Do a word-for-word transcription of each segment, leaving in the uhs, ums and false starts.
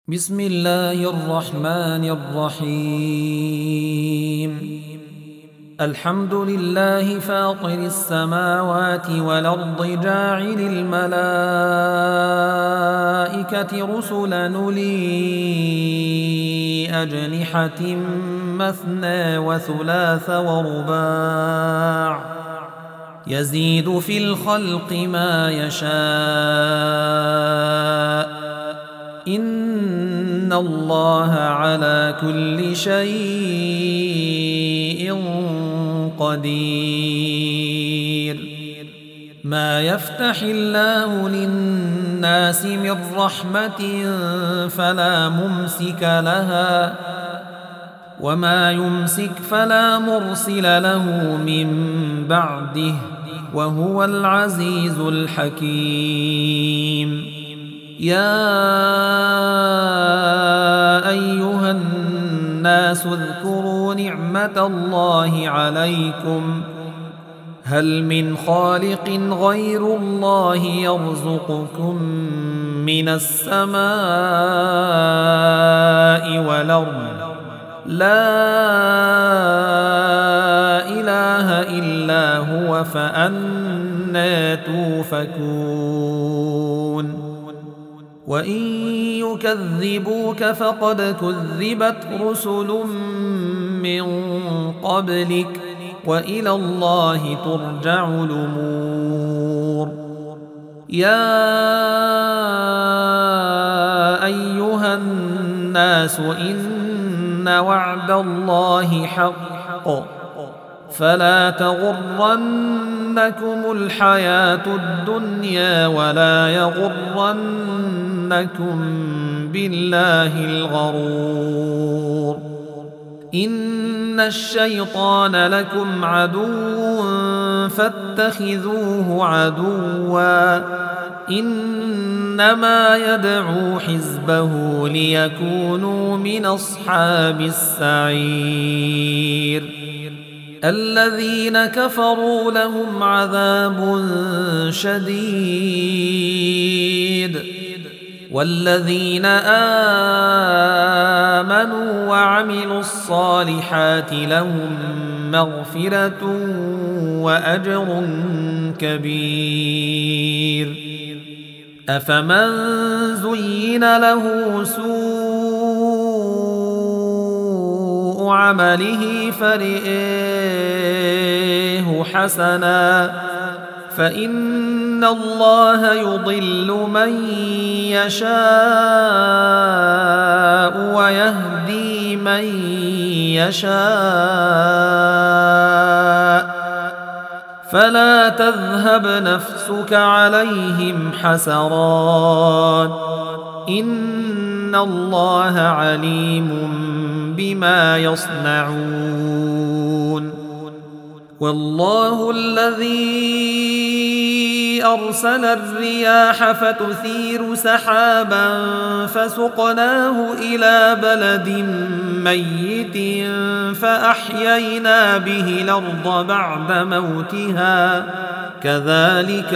بسم الله الرحمن الرحيم. الحمد لله فاطر السماوات والأرض جاعل الملائكة رسلا أولي أجنحة مثنى وثلاث ورباع يزيد في الخلق ما يشاء إن الله على كل شيء قدير. ما يفتح الله للناس من رحمة فلا ممسك لها وما يمسك فلا مرسل له من بعده وهو العزيز الحكيم. يا أيها الناس اذكروا نعمة الله عليكم هل من خالق غير الله يرزقكم من السماء والأرض لا إله إلا هو فأنى توفكون. وإن يكذبوك فقد كذبت رسل من قبلك وإلى الله ترجع الأمور. يا أيها الناس إن وعد الله حق فلا تغرنكم الحياة الدنيا ولا يغرنكم بالله الغرور. إن الشيطان لكم عدو فاتخذوه عدوا إنما يدعو حزبه ليكونوا من أصحاب السعير. الذين كفروا لهم عذاب شديد والذين آمنوا وعملوا الصالحات لهم مغفرة وأجر كبير. أفمن زين له سوء عمله فرئه حسنا فإن الله يضل من يشاء ويهدي من يشاء فلا تذهب نفسك عليهم حسرات إن الله عليم بما يصنعون. والله الذي أرسل الرياح فتثير سحابا فسقناه إلى بلد ميت فأحيينا به الأرض بعد موتها كذلك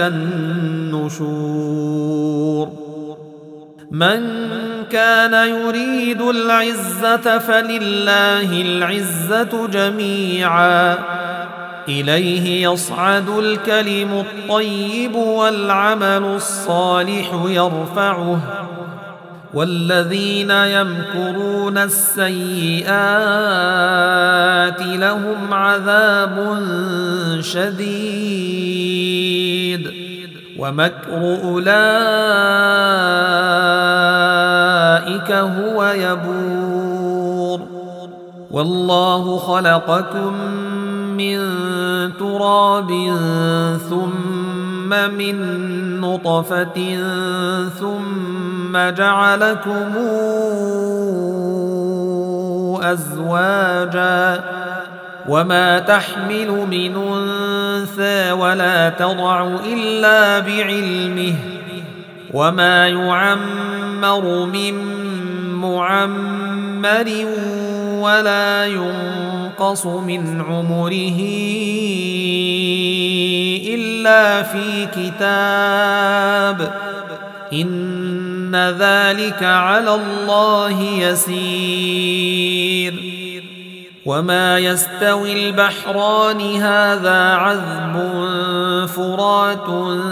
النشور. من كان يريد العزة فلله العزة جميعا إليه يصعد الكلم الطيب والعمل الصالح يرفعه والذين يمكرون السيئات لهم عذاب شديد ومكر أولئك هو يبور. والله خلقكم من تراب ثم من نطفة ثم جعلكم أزواجا وما تحمل من أنثى ولا تضع إلا بعلمه وما يعمر من معمر ولا ينقص من عمره إلا في كتاب إن ذلك على الله يسير. وما يستوي البحران هذا عذب فرات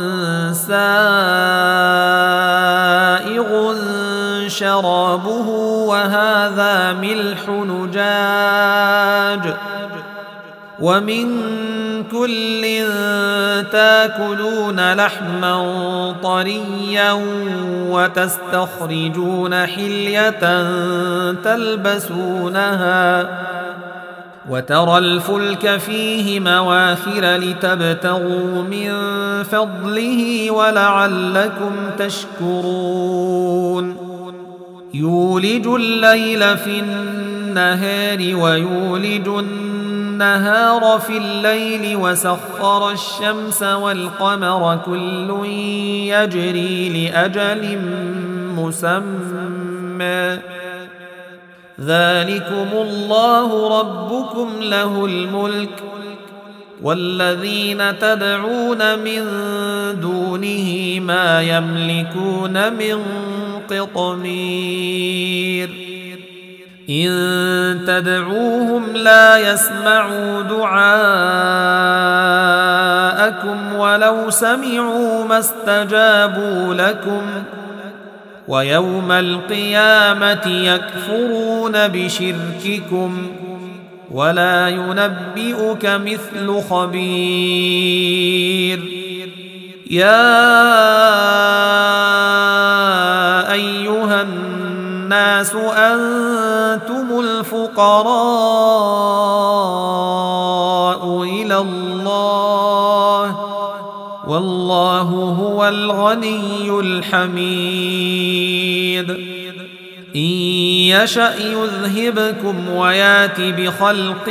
سائغ شرابه وهذا ملح نجاج ومن كل تاكلون لحما طريا وتستخرجون حلية تلبسونها وترى الفلك فيه مواخر لتبتغوا من فضله ولعلكم تشكرون. يولج الليل في النهار ويولج النهار في الليل وسخر الشمس والقمر كل يجري لأجل مسمى ذلكم الله ربكم له الملك والذين تدعون من دونه ما يملكون من قطمير إن تدعوهم لا يسمعوا دعاءكم ولو سمعوا ما استجابوا لكم ويوم القيامة يكفرون بشرككم ولا ينبئك مثل خبير. يا أيها الناس أنتم الفقراء إلى الله والله هو الغني الحميد. إن يشأ يذهبكم ويات بخلق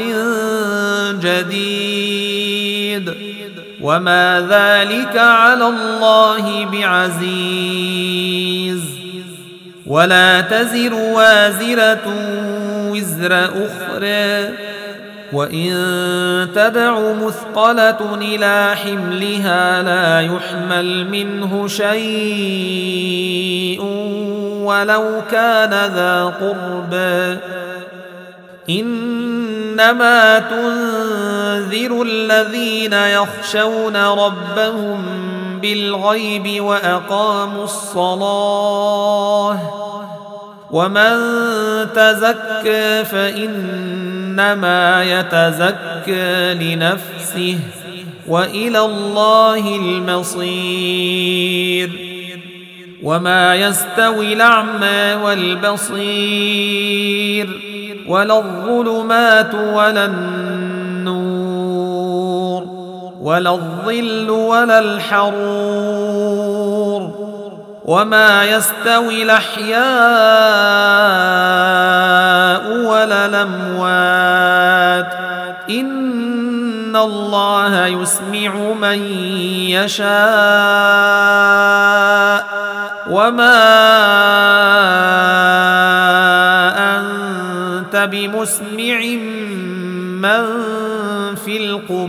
جديد وما ذلك على الله بعزيز. ولا تزر وازرة وزر أخرى وإن تدع مثقلة إلى حملها لا يحمل منه شيء ولو كان ذا قربى إنما تنذر الذين يخشون ربهم بالغيب وأقاموا الصلاة ومن تزكى فإنما يتزكى لنفسه وإلى الله المصير. وما يستوي الأعمى والبصير ولا الظلمات ولا النور ولا الظل ولا الحرور وما يستوي الأحياء ولا الأموات إن الله يسمع من يشاء وما أنت بمسمع من في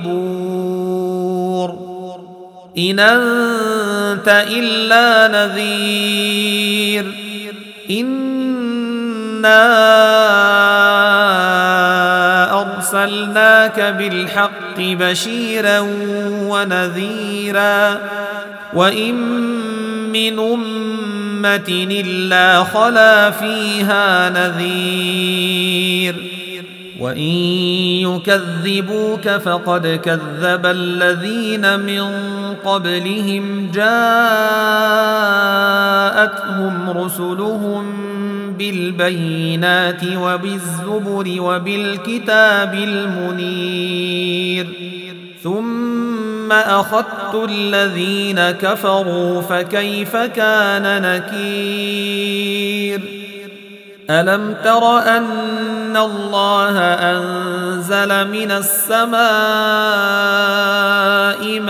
القبور إن أنت إلا نذير إنا أرسلناك بالحق بشيرا ونذيرا وإن من أمة إلا خلا فيها نذير وإن يكذبوك فقد كذب الذين من قبلهم جاءتهم رسلهم بالبينات وبالزبر وبالكتاب المنير ثم أخذت الذين كفروا فكيف كان نكير. ألم تر أن الله أنزل من السماء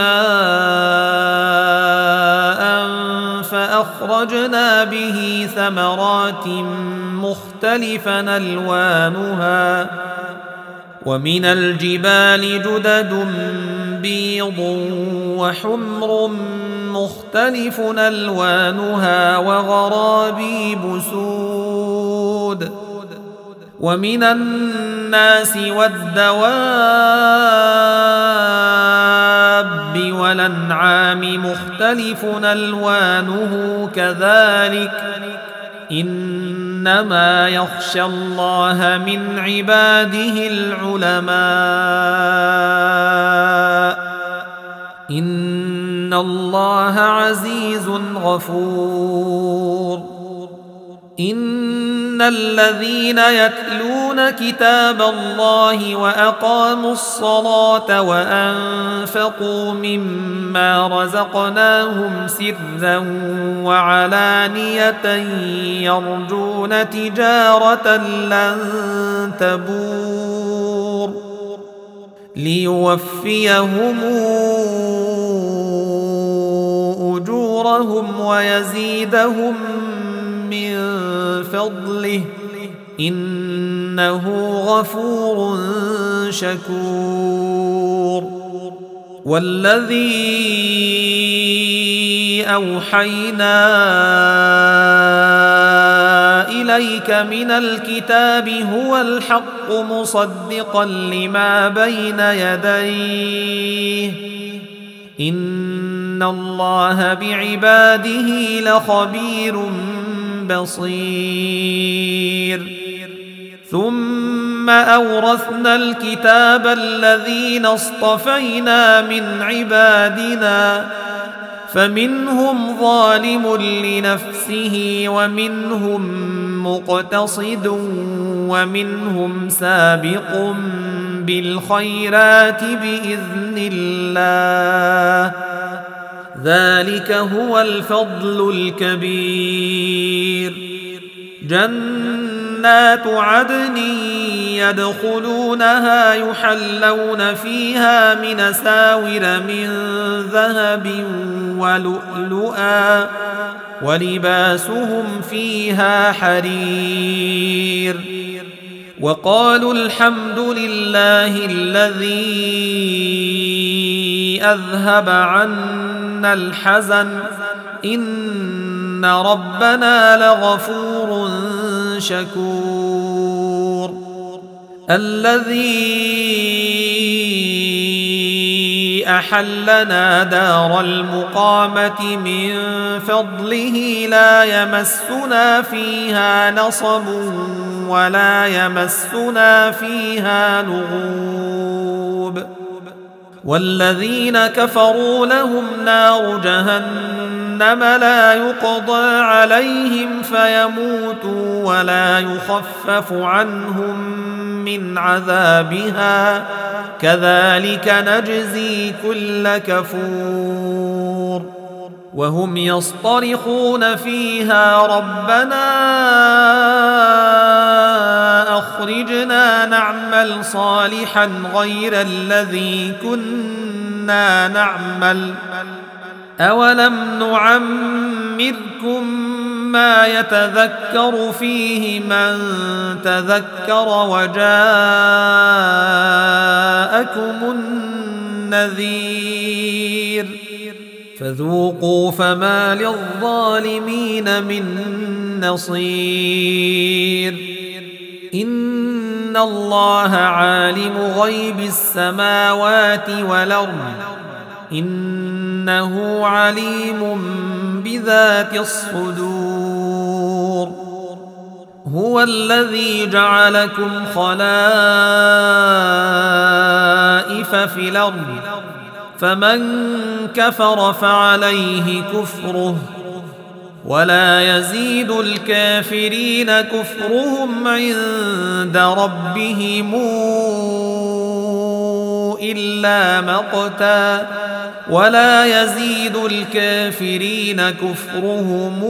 ماء فأخرجنا به ثمرات مختلفا ألوانها ومن الجبال جدد بيض وحمر مختلف ألوانها وغرابيب سود ومن الناس والدواب والأنعام مختلف ألوانه كذلك إنما يخشى الله من عباده العلماء إن الله عزيز غفور إن الذين يتلون كتاب الله وأقاموا الصلاة وأنفقوا مما رزقناهم سرا وعلانية يرجون تجارة لن تبور ليوفيهم أجورهم ويزيدهم من فضله إنه غفور شكور والذي أوحينا إليك من الكتاب هو الحق مصدقا لما بين يديه إن الله بعباده لخبير بصير ثم أورثنا الكتاب الذين اصطفينا من عبادنا فمنهم ظالم لنفسه ومنهم مقتصد ومنهم سابق بالخيرات بإذن الله ذلك هو الفضل الكبير جنات عدن يدخلونها يحلون فيها من أساور من ذهب ولؤلؤا ولباسهم فيها حرير وقالوا الحمد لله الذي أذهب عنا الحزن إن ربنا لغفور شكور الذي أحلنا دار المقامة من فضله لا يمسنا فيها نصب ولا يمسنا فيها لغوب والذين كفروا لهم نار جهنم لا يقضى عليهم فيموتوا ولا يخفف عنهم من عذابها كذلك نجزي كل كفور وهم يصطرخون فيها ربنا أخرجنا نعمل صالحا غير الذي كنا نعمل أولم نعمركم ما يتذكر فيه من تذكر وجاءكم النذير فذوقوا فما للظالمين من نصير إن الله عالم غيب السماوات والأرض إنه عليم بذات الصدور هو الذي جعلكم خلائف في الأرض فمن كفر فعليه كفره ولا يزيد الكافرين كفرهم عند ربهم إلا مقتا ولا يزيد الكافرين كفرهم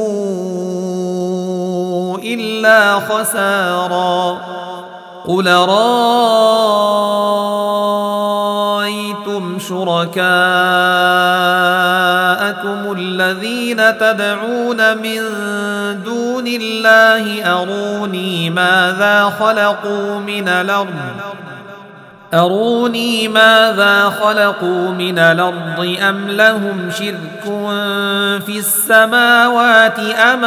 إلا خسارا قل رأيتم شركاءكم الذين تدعون من دون الله أروني ماذا خلقوا من الأرض أروني ماذا خلقوا من الأرض أم لهم شرك في السماوات أم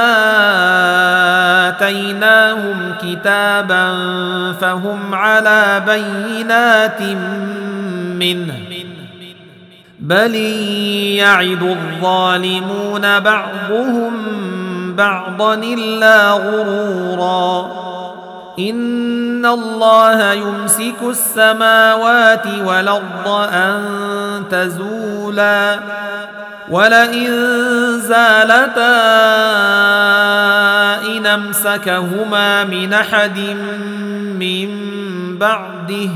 آتيناهم كتابا فهم على بينات منه بل يعد الظالمون بعضهم بعضا إلا غرورا إن الله يمسك السماوات والأرض أن تزولا ولئن زالتا إن أمسكهما من أحد من بعده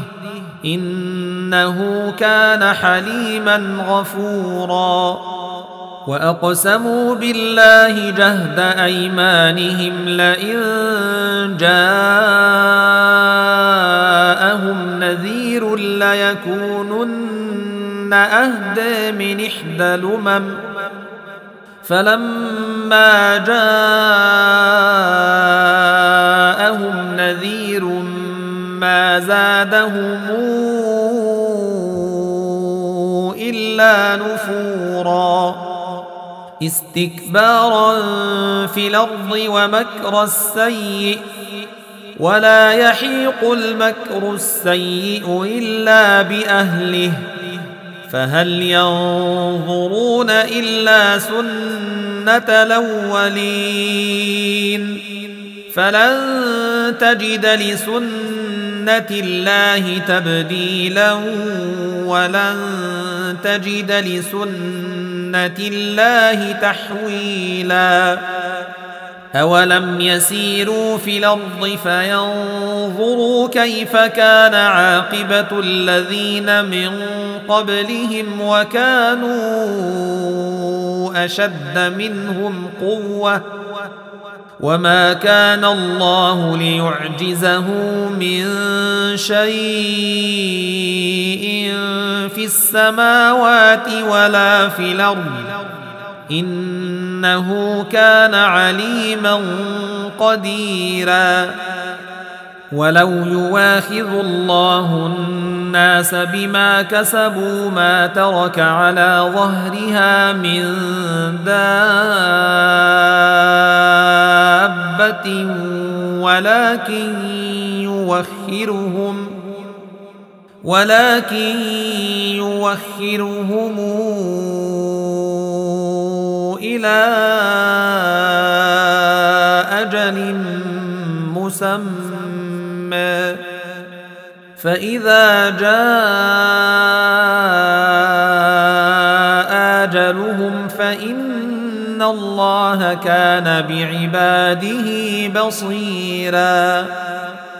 إنه كان حليما غفورا وأقسموا بالله جهد أيمانهم لئن جاءهم نذير ليكونن أهدى من إحدى الأمم فلما جاءهم نذير ما زادهم إلا نفورا استكبارا في الأرض ومكر السيء ولا يحيق المكر السيء إلا بأهله فهل ينظرون إلا سنة الأولين فلن تجد لسنة الله تبديلا ولن تجد لسنة الله تحويلا أولم يسيروا في الأرض فينظروا كيف كان عاقبة الذين من قبلهم وكانوا أشد منهم قوة وما كان الله ليعجزه من شيء في السماوات ولا في الأرض إنه كان عليما قديرا ولو يواخذ الله الناس بما كسبوا ما ترك على ظهرها من دابة ولكن يوخرهم ولكن يوخرهم إلى أجل مسمى فإذا جاء أجلهم فإن الله كان بعباده بصيراً